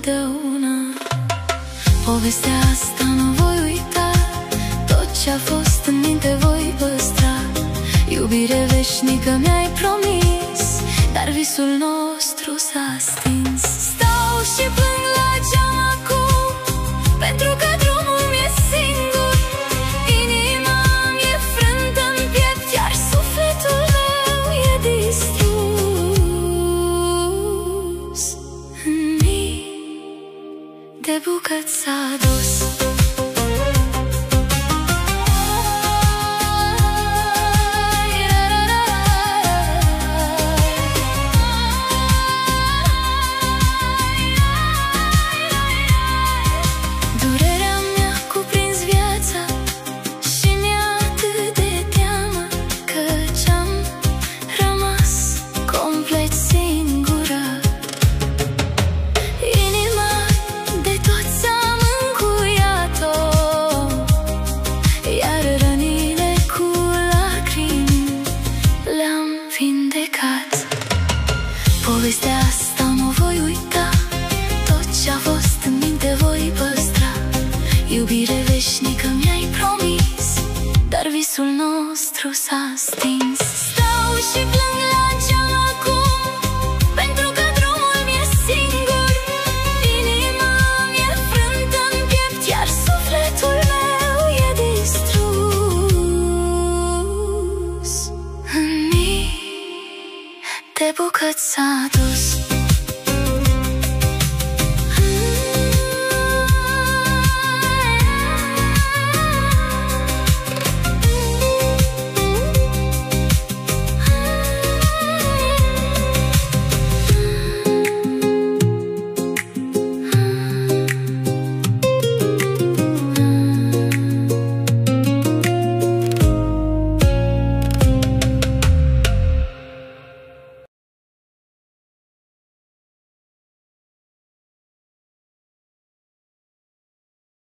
totdeauna. Povestea asta nu voi uita, tot ce a fost în minte voi păstra. Iubire veșnică mi-ai promis, dar visul nostru s-a stins. Stau și plâng la geam acum, pentru că drumul mi-e singur. Inima mi-e frântă-n piept, iar sufletul meu e distrus. În mii de bucăți s-a dus. Povestea asta nu voi uita, tot ce a fost în minte voi păstra. Iubire veșnică mi-ai promis, dar visul nostru s-a stins.